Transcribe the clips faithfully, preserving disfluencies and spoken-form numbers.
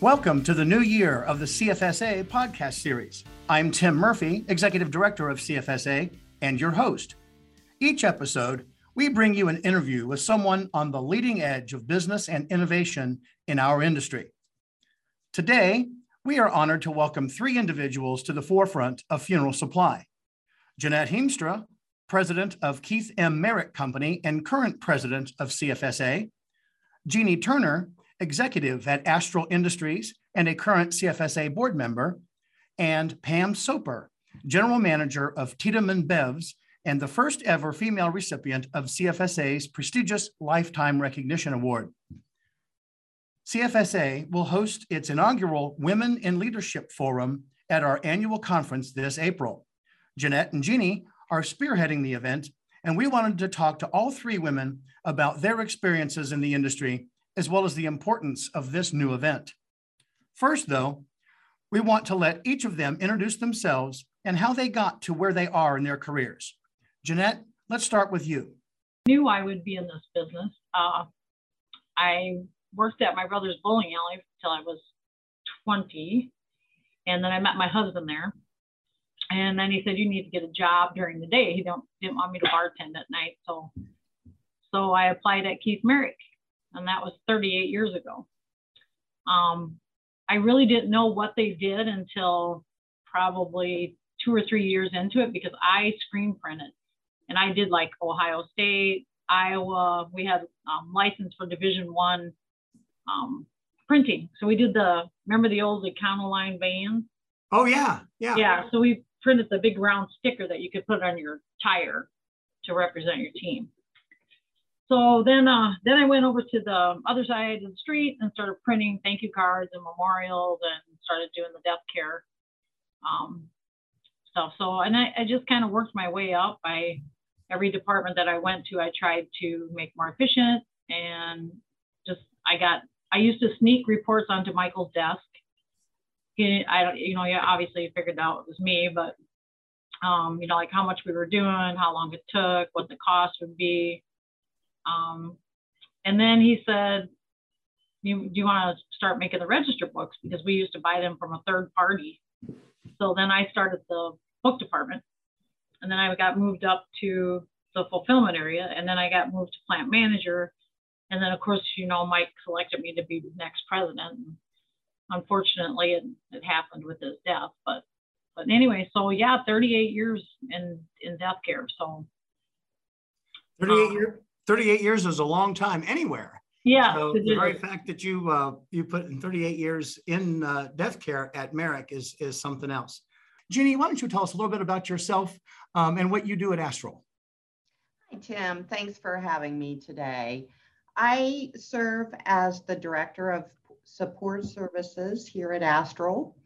Welcome to the new year of the C F S A podcast series. I'm Tim Murphy, Executive Director of C F S A, and your host. Each episode, we bring you an interview with someone on the leading edge of business and innovation in our industry. Today, we are honored to welcome three individuals to the forefront of funeral supply. Jeanette Heemstra, President of Keith M. Merrick Company and current President of C F S A. Jeannie Turner, Executive at Astral Industries and a current C F S A board member, and Pam Soper, General Manager of Tiedemann Bevs and the first ever female recipient of C F S A's prestigious Lifetime Recognition Award. C F S A will host its inaugural Women in Leadership Forum at our annual conference this April. Jeanette and Jeannie are spearheading the event, and we wanted to talk to all three women about their experiences in the industry, as well as the importance of this new event. First, though, we want to let each of them introduce themselves and how they got to where they are in their careers. Jeanette, let's start with you. I knew I would be in this business. Uh, I worked at my brother's bowling alley until I was twenty, and then I met my husband there. And then he said, you need to get a job during the day. He don't, didn't want me to bartend at night. So, so I applied at Keith Merrick. And that was thirty-eight years ago. Um, I really didn't know what they did until probably two or three years into it, because I screen printed, and I did like Ohio State, Iowa. We had um, license for Division One um, printing. So we did the, remember the old Econoline vans? Oh yeah, yeah. Yeah, so we printed the big round sticker that you could put on your tire to represent your team. So then, uh, then I went over to the other side of the street and started printing thank you cards and memorials, and started doing the death care um, stuff. So, and I, I just kind of worked my way up. By every department that I went to, I tried to make more efficient, and just I got. I used to sneak reports onto Michael's desk. He, I don't, you know, yeah, obviously he figured out it was me, but um, you know, like how much we were doing, how long it took, what the cost would be. Um, and then he said, you, do you want to start making the register books? Because we used to buy them from a third party. So then I started the book department, and then I got moved up to the fulfillment area, and then I got moved to plant manager. And then of course, you know, Mike selected me to be the next president. And unfortunately, it, it happened with his death, but, but anyway, so yeah, thirty-eight years in, in death care. So thirty-eight years. thirty-eight years is a long time anywhere. Yeah. So the very fact that you uh, you put in thirty-eight years in uh, death care at Merrick is, is something else. Jeannie, why don't you tell us a little bit about yourself um, and what you do at Astral? Hi, Tim. Thanks for having me today. I serve as the Director of Support Services here at Astral,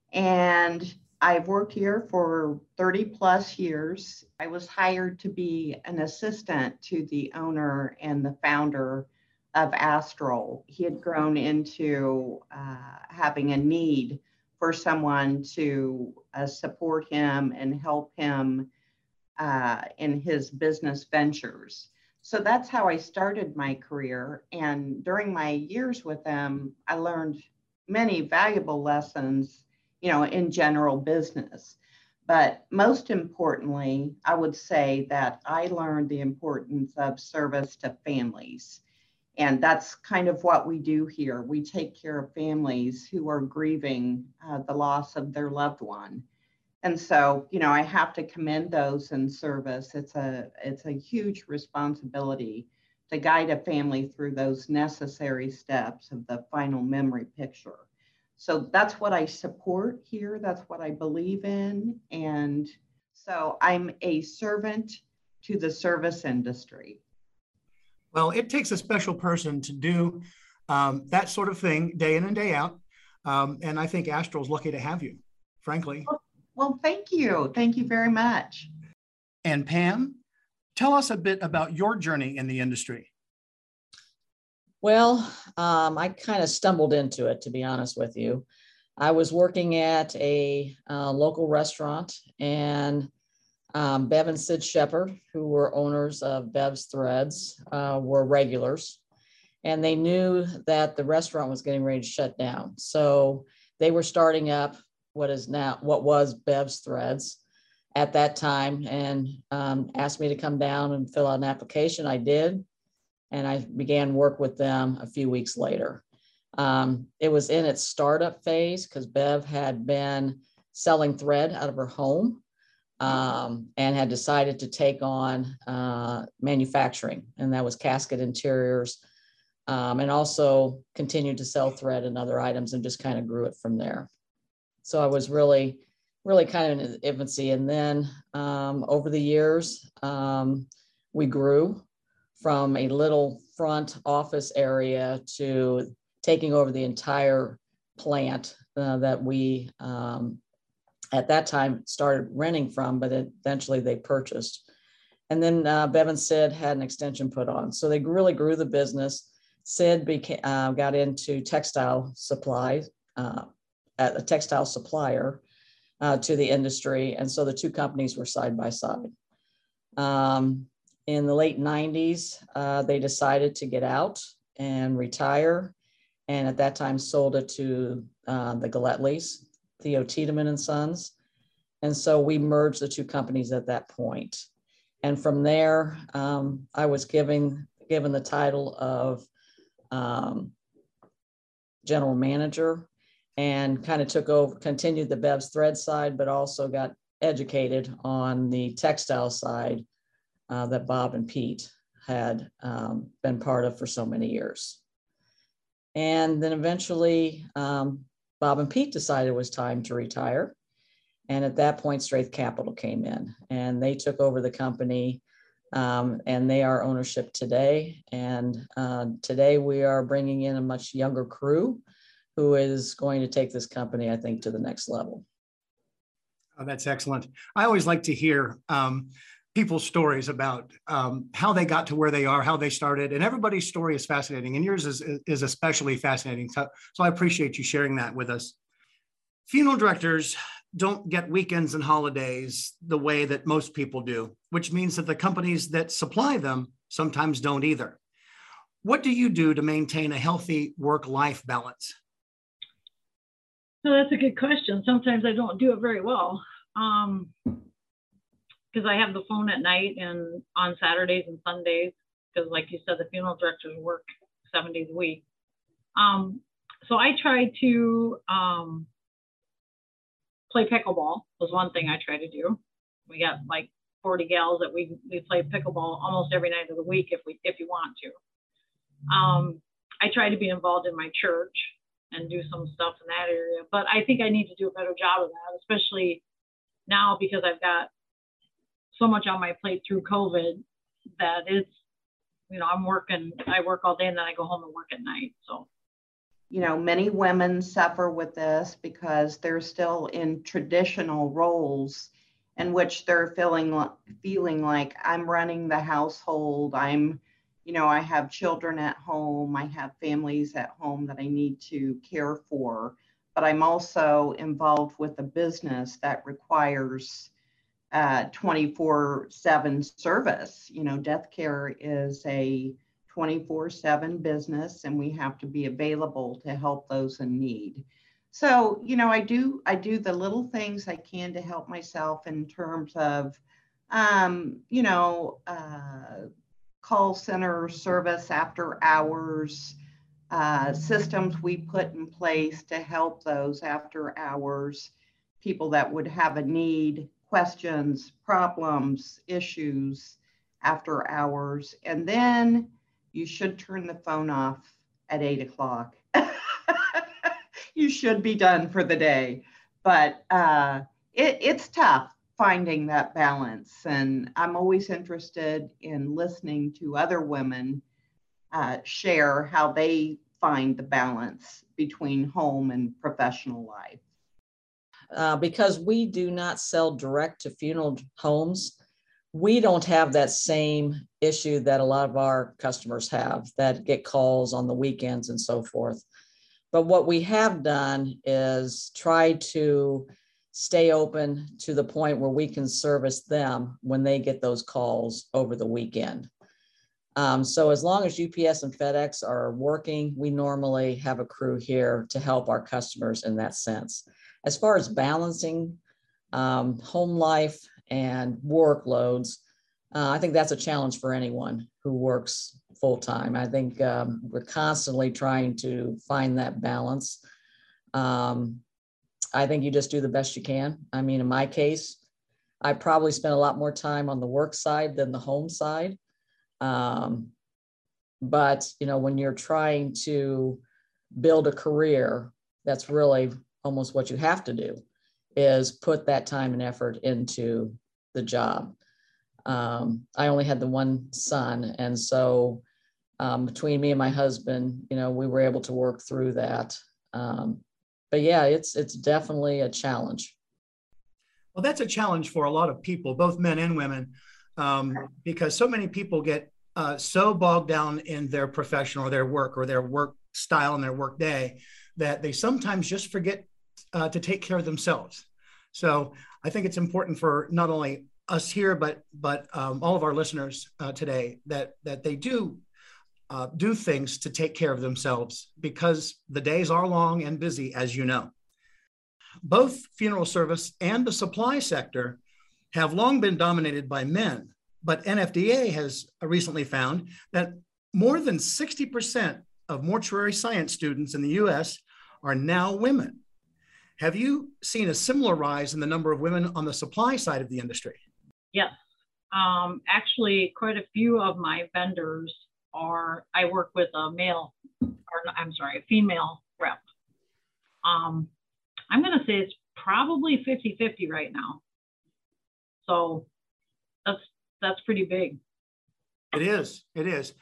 and I've worked here for thirty plus years. I was hired to be an assistant to the owner and the founder of Astral. He had grown into uh, having a need for someone to uh, support him and help him uh, in his business ventures. So that's how I started my career. And during my years with them, I learned many valuable lessons, you know, in general business. But most importantly, I would say that I learned the importance of service to families. And that's kind of what we do here. We take care of families who are grieving uh, the loss of their loved one. And so, you know, I have to commend those in service. It's a, it's a huge responsibility to guide a family through those necessary steps of the final memory picture. So that's what I support here. That's what I believe in. And so I'm a servant to the service industry. Well, it takes a special person to do um, that sort of thing day in and day out. Um, and I think Astral's lucky to have you, frankly. Well, well, thank you. Thank you very much. And Pam, tell us a bit about your journey in the industry. Well, um, I kind of stumbled into it, to be honest with you. I was working at a uh, local restaurant, and um, Bev and Sid Shepard, who were owners of Bev's Threads, uh, were regulars. and they knew that the restaurant was getting ready to shut down. So they were starting up what is now, what was Bev's Threads at that time, and um, asked me to come down and fill out an application. I did, and I began work with them a few weeks later. Um, it was in its startup phase because Bev had been selling thread out of her home um, and had decided to take on uh, manufacturing, and that was casket interiors, um, and also continued to sell thread and other items and just kind of grew it from there. So I was really, really kind of in its infancy. And then um, over the years, um, we grew from a little front office area to taking over the entire plant uh, that we, um, at that time, started renting from, but eventually they purchased. And then uh, Bev and Sid had an extension put on. So they really grew the business. Sid became, uh, got into textile supply, uh, at a textile supplier uh, to the industry. And so the two companies were side by side. Um, in the late nineties, uh, they decided to get out and retire. And at that time sold it to uh, the Galetleys, Theo Tiedemann and Sons. And so we merged the two companies at that point. And from there, um, I was given, given the title of um, general manager, and kind of took over, continued the Bev's Thread side, but also got educated on the textile side uh, that Bob and Pete had um, been part of for so many years. And then eventually, um, Bob and Pete decided it was time to retire. And at that point, Straith Capital came in and they took over the company, um, and they are ownership today. And uh, today we are bringing in a much younger crew who is going to take this company, I think, to the next level. Oh, that's excellent. I always like to hear um, people's stories about um, how they got to where they are, how they started, and everybody's story is fascinating, and yours is, is especially fascinating. So, so I appreciate you sharing that with us. Funeral directors don't get weekends and holidays the way that most people do, which means that the companies that supply them sometimes don't either. What do you do to maintain a healthy work-life balance? So that's a good question. Sometimes I don't do it very well um, because I have the phone at night and on Saturdays and Sundays, because like you said, the funeral directors work seven days a week. Um, so I try to um, play pickleball was one thing I try to do. We got like forty gals that we, we play pickleball almost every night of the week if we if you want to. Um, I try to be involved in my church and do some stuff in that area. But I think I need to do a better job of that, especially now because I've got so much on my plate through COVID that it's, you know, I'm working, I work all day and then I go home and work at night. So, you know, many women suffer with this because they're still in traditional roles in which they're feeling, feeling like I'm running the household, I'm You know, I have children at home, I have families at home that I need to care for, but I'm also involved with a business that requires uh, twenty-four seven service. You know, death care is a twenty-four seven business and we have to be available to help those in need. So, you know, I do, I do the little things I can to help myself in terms of, um, you know, uh, call center service after hours, uh, systems we put in place to help those after hours, people that would have a need, questions, problems, issues after hours. And then you should turn the phone off at eight o'clock. You should be done for the day. But uh, it, it's tough finding that balance. And I'm always interested in listening to other women uh, share how they find the balance between home and professional life. Uh, because we do not sell direct to funeral homes, we don't have that same issue that a lot of our customers have that get calls on the weekends and so forth. But what we have done is try to stay open to the point where we can service them when they get those calls over the weekend. Um, so as long as U P S and FedEx are working, we normally have a crew here to help our customers in that sense. As far as balancing um, home life and workloads, uh, I think that's a challenge for anyone who works full time. I think um, we're constantly trying to find that balance. Um, I think you just do the best you can. I mean, in my case, I probably spent a lot more time on the work side than the home side. Um, but, you know, when you're trying to build a career, that's really almost what you have to do, is put that time and effort into the job. Um, I only had the one son. And so um, between me and my husband, you know, we were able to work through that. Um, but yeah, it's, it's definitely a challenge. Well, that's a challenge for a lot of people, both men and women, um, because so many people get uh, so bogged down in their profession or their work or their work style and their work day that they sometimes just forget uh, to take care of themselves. So I think it's important for not only us here, but but um, all of our listeners uh, today that that they do uh, do things to take care of themselves, because the days are long and busy, as you know. Both funeral service and the supply sector have long been dominated by men, but N F D A has recently found that more than sixty percent of mortuary science students in the U S are now women. Have you seen a similar rise in the number of women on the supply side of the industry? Yes. Um, actually, quite a few of my vendors are, I work with a male, or I'm sorry, a female rep. Um, I'm going to say it's probably fifty fifty right now. So that's, that's pretty big. It is, it is.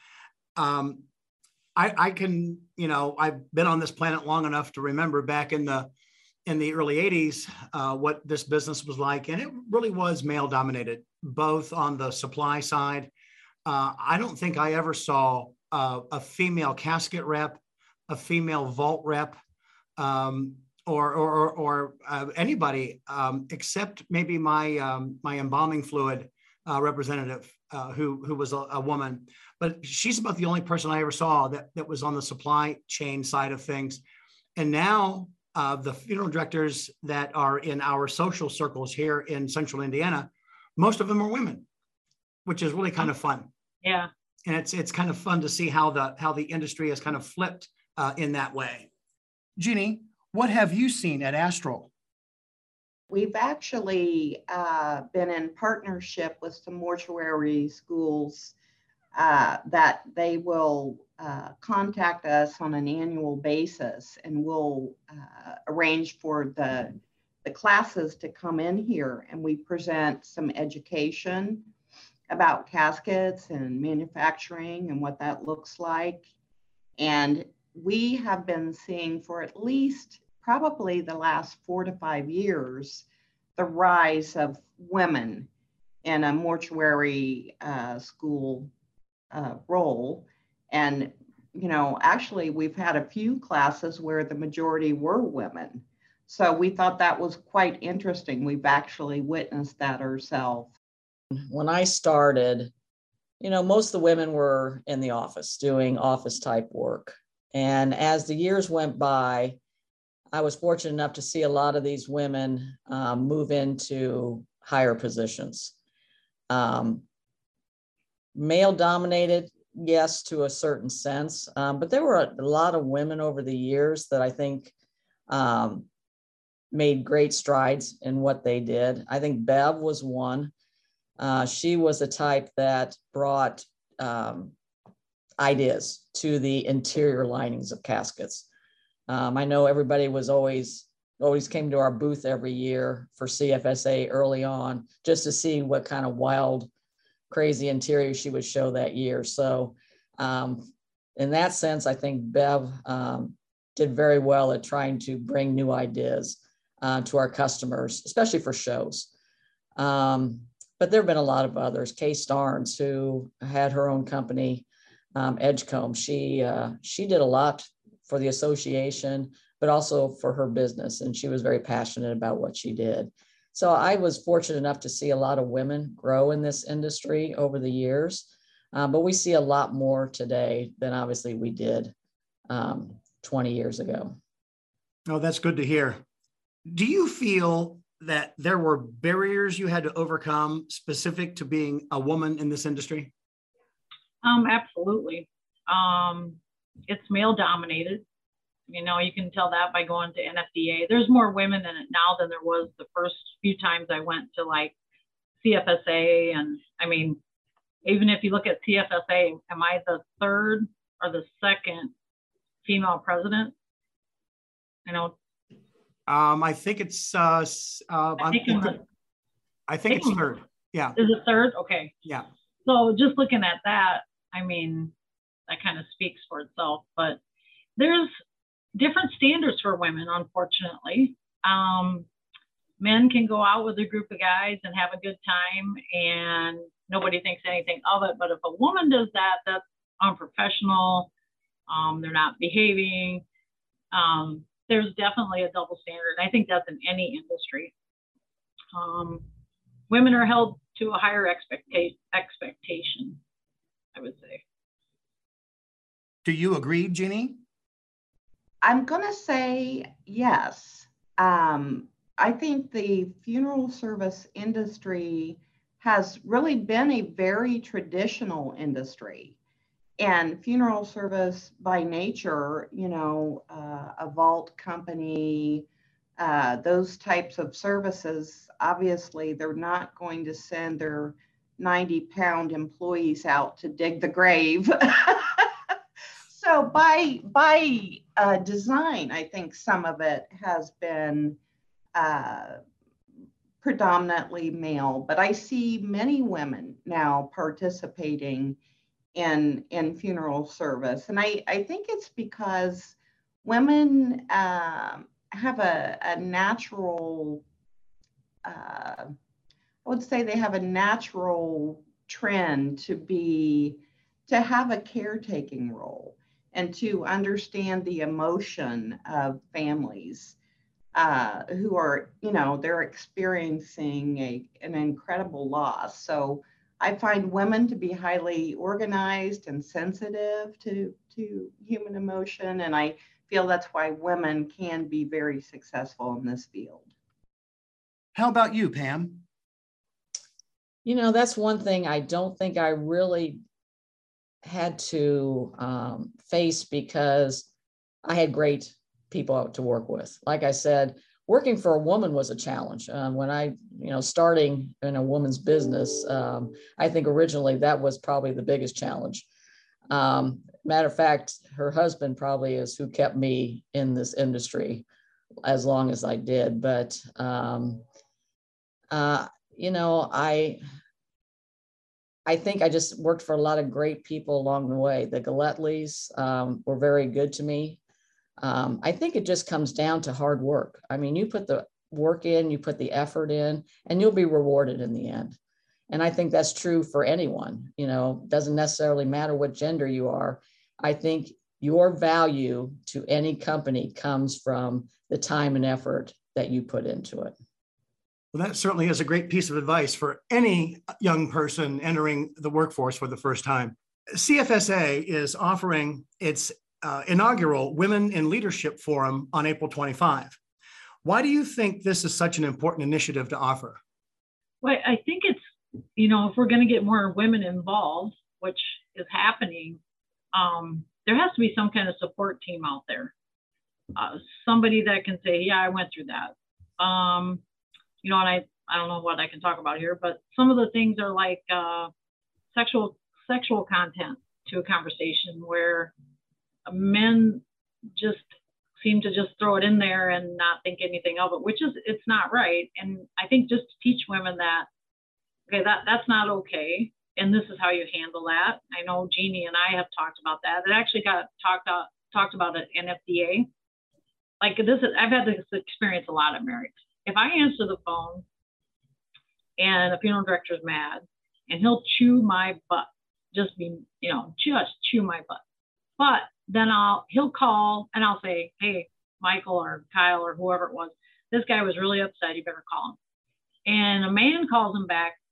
Um, I, I can, you know, I've been on this planet long enough to remember back in the, in the early eighties, uh, what this business was like. And it really was male dominated, both on the supply side. Uh, I don't think I ever saw uh, a female casket rep, a female vault rep, um, or or, or uh, anybody um, except maybe my um, my embalming fluid uh, representative, uh, who who was a, a woman. But she's about the only person I ever saw that that was on the supply chain side of things. And now uh, the funeral directors that are in our social circles here in Central Indiana, most of them are women, which is really kind of fun. Yeah. And it's it's kind of fun to see how the how the industry has kind of flipped uh, in that way. Jeannie, what have you seen at Astral? We've actually uh, been in partnership with some mortuary schools uh, that they will uh, contact us on an annual basis, and we'll uh, arrange for the, the classes to come in here, and we present some education about caskets and manufacturing and what that looks like. And we have been seeing for at least probably the last four to five years, the rise of women in a mortuary uh, school uh, role. And, you know, actually we've had a few classes where the majority were women. So we thought that was quite interesting. We've actually witnessed that ourselves. When I started, you know, most of the women were in the office doing office type work. And as the years went by, I was fortunate enough to see a lot of these women um, move into higher positions. Um, male dominated, yes, to a certain sense, um, but there were a, a lot of women over the years that I think um, made great strides in what they did. I think Bev was one. Uh, she was a type that brought um, ideas to the interior linings of caskets. Um, I know everybody was always, always came to our booth every year for C F S A early on, just to see what kind of wild, crazy interior she would show that year. So um, in that sense, I think Bev um, did very well at trying to bring new ideas uh, to our customers, especially for shows. Um, but there have been a lot of others. Kay Starnes, who had her own company, um, Edgecombe, she, uh, she did a lot for the association, but also for her business. And she was very passionate about what she did. So I was fortunate enough to see a lot of women grow in this industry over the years. Uh, but we see a lot more today than obviously we did um, twenty years ago. Oh, that's good to hear. Do you feel that there were barriers you had to overcome specific to being a woman in this industry? Um, absolutely. Um, it's male dominated. You know, you can tell that by going to N F D A. There's more women in it now than there was the first few times I went to like C F S A. And I mean, even if you look at C F S A, am I the third or the second female president? You know, Um, I think it's, uh, uh, I think, I'm, the, I think it's third. Yeah. Is it third? Okay. Yeah. So just looking at that, I mean, that kind of speaks for itself. But there's different standards for women, unfortunately. Um, men can go out with a group of guys and have a good time and nobody thinks anything of it. But if a woman does that, that's unprofessional. Um, they're not behaving. Um, there's definitely a double standard. I think that's in any industry. Um, women are held to a higher expecta- expectation, I would say. Do you agree, Jeannie? I'm going to say yes. Um, I think the funeral service industry has really been a very traditional industry. And funeral service by nature, you know, uh, a vault company, uh, those types of services, obviously they're not going to send their ninety pound employees out to dig the grave. So by, by uh, design, I think some of it has been uh, predominantly male, but I see many women now participating in in funeral service. And I, I think it's because women um, have a, a natural, uh, I would say they have a natural trend to be, to have a caretaking role and to understand the emotion of families uh, who are, you know, they're experiencing a, an incredible loss. So I find women to be highly organized and sensitive to, to human emotion. And I feel that's why women can be very successful in this field. How about you, Pam? You know, that's one thing I don't think I really had to um, face because I had great people out to work with. Like I said, working for a woman was a challenge. Um, when I, you know, starting in a woman's business, um, I think originally that was probably the biggest challenge. Um, matter of fact, her husband probably is who kept me in this industry as long as I did. But, um, uh, you know, I, I think I just worked for a lot of great people along the way. The Galetleys um, were very good to me. Um, I think it just comes down to hard work. I mean, you put the work in, you put the effort in, and you'll be rewarded in the end. And I think that's true for anyone. You know, doesn't necessarily matter what gender you are. I think your value to any company comes from the time and effort that you put into it. Well, that certainly is a great piece of advice for any young person entering the workforce for the first time. C F S A is offering its uh, inaugural Women in Leadership Forum on April twenty-fifth. Why do you think this is such an important initiative to offer? Well, I think it's, you know, if we're going to get more women involved, which is happening, um, there has to be some kind of support team out there. Uh, somebody that can say, yeah, I went through that. Um, you know, and I, I don't know what I can talk about here, but some of the things are like uh, sexual sexual content to a conversation where men just seem to just throw it in there and not think anything of it, which is, it's not right. And I think just to teach women that, okay, that that's not okay. And this is how you handle that. I know Jeannie and I have talked about that. It actually got talked about, talked about at N F D A. Like this is, I've had this experience a lot at Merrick's. If I answer the phone and the funeral director's mad and he'll chew my butt, just be, you know, just chew my butt. But then I'll, he'll call and I'll say, hey, Michael or Kyle or whoever it was, this guy was really upset. You better call him. And a man calls him back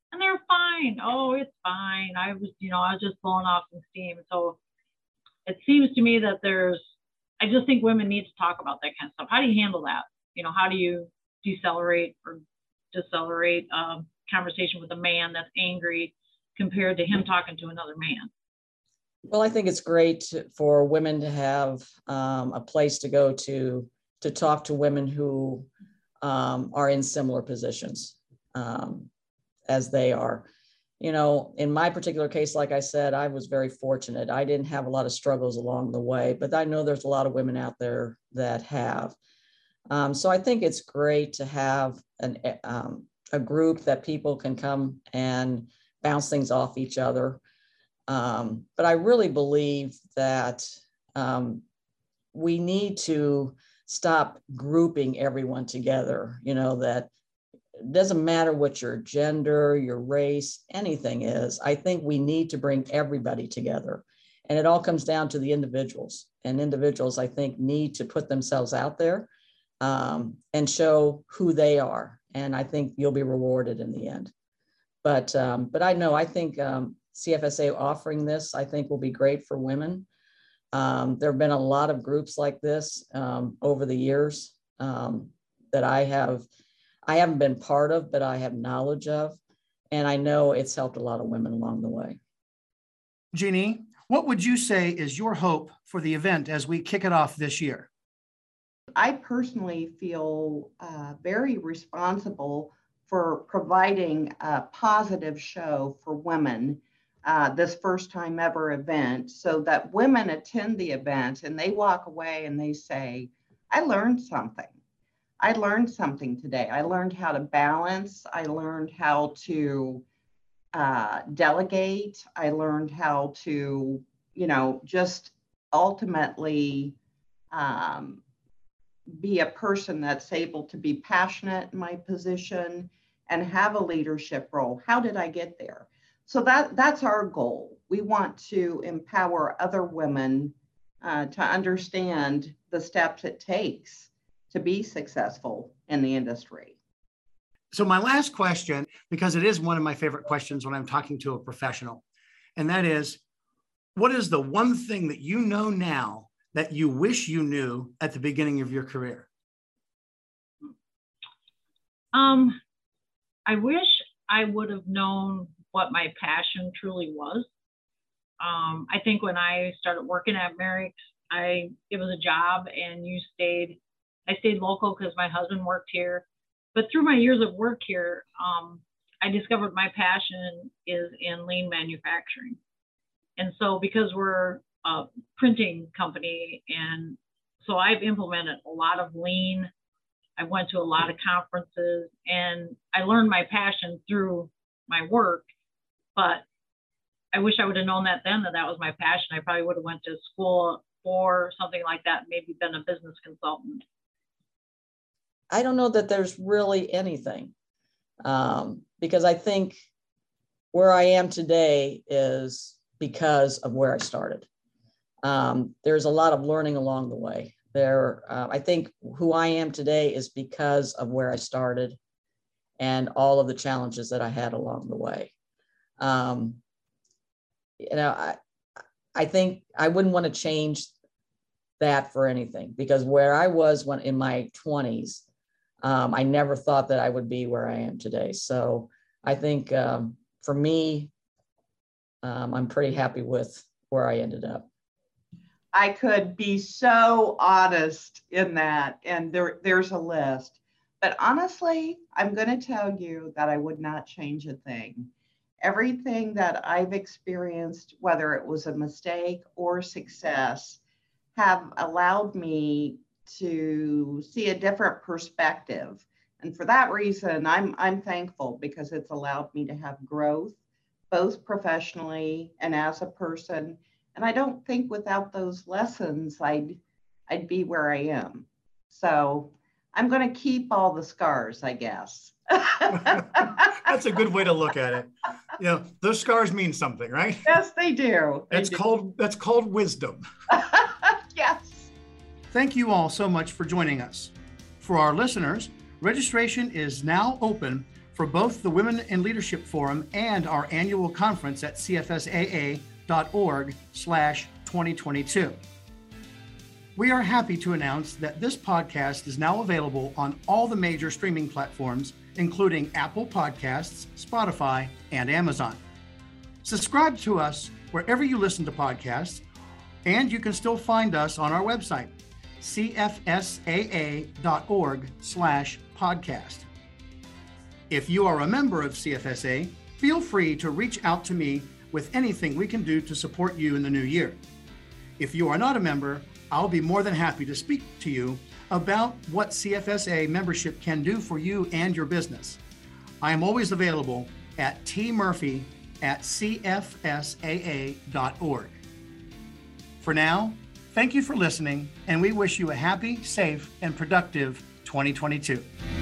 And they're fine. Oh, it's fine. I was, you know, I was just blowing off some steam. So it seems to me that there's, I just think women need to talk about that kind of stuff. How do you handle that? You know, how do you decelerate or decelerate a conversation with a man that's angry compared to him talking to another man? Well, I think it's great for women to have um, a place to go to, to talk to women who um, are in similar positions um, as they are. You know, in my particular case, like I said, I was very fortunate. I didn't have a lot of struggles along the way, but I know there's a lot of women out there that have. Um, so I think it's great to have an, um, a group that people can come and bounce things off each other. Um, but I really believe that um, we need to stop grouping everyone together. You know, that it doesn't matter what your gender, your race, anything is. I think we need to bring everybody together. And it all comes down to the individuals. And individuals, I think, need to put themselves out there um, and show who they are. And I think you'll be rewarded in the end. But, um, but I know, I think um, C F S A offering this, I think will be great for women. Um, there have been a lot of groups like this um, over the years um, that I have, I haven't been part of, but I have knowledge of. And I know it's helped a lot of women along the way. Jeannie, what would you say is your hope for the event as we kick it off this year? I personally feel uh, very responsible for providing a positive show for women uh, this first time ever event, so that women attend the event and they walk away and they say, I learned something. I learned something today. I learned how to balance. I learned how to uh, delegate. I learned how to, you know, just ultimately um, be a person that's able to be passionate in my position and have a leadership role. How did I get there? So that, that's our goal. We want to empower other women uh, to understand the steps it takes to be successful in the industry. So my last question, because it is one of my favorite questions when I'm talking to a professional, and that is, what is the one thing that you know now that you wish you knew at the beginning of your career? Um, I wish I would have known what my passion truly was. Um, I think when I started working at Merrick's, I it was a job, and you stayed. I stayed local because my husband worked here. But through my years of work here, um, I discovered my passion is in lean manufacturing. And so because we're a printing company, and so I've implemented a lot of lean. I went to a lot of conferences, and I learned my passion through my work. But I wish I would have known that then, that that was my passion. I probably would have went to school for something like that, maybe been a business consultant. I don't know that there's really anything um, because I think where I am today is because of where I started. Um, there's a lot of learning along the way. There, uh, I think who I am today is because of where I started and all of the challenges that I had along the way. Um, you know, I, I think I wouldn't want to change that for anything, because where I was when in my twenties, um, I never thought that I would be where I am today. So I think um, for me, um, I'm pretty happy with where I ended up. I could be so honest in that, and there, there's a list. But honestly, I'm going to tell you that I would not change a thing. Everything that I've experienced, whether it was a mistake or success, have allowed me to see a different perspective. And for that reason, I'm, I'm thankful, because it's allowed me to have growth, both professionally and as a person. And I don't think without those lessons, I'd, I'd be where I am. So I'm going to keep all the scars, I guess. That's a good way to look at it. You know, those scars mean something, right? Yes, they do. They That's do. called, that's called wisdom. Yes. Thank you all so much for joining us. For our listeners, registration is now open for both the Women in Leadership Forum and our annual conference at c f s a a dot org slash twenty twenty-two. We are happy to announce that this podcast is now available on all the major streaming platforms, including Apple Podcasts, Spotify, and Amazon. Subscribe to us wherever you listen to podcasts, and you can still find us on our website, c f s a a dot org slash podcast. If you are a member of C F S A, feel free to reach out to me with anything we can do to support you in the new year. If you are not a member, I'll be more than happy to speak to you about what C F S A membership can do for you and your business. I am always available at t murphy at c f s a a dot org. For now, thank you for listening, and we wish you a happy, safe, and productive twenty twenty-two.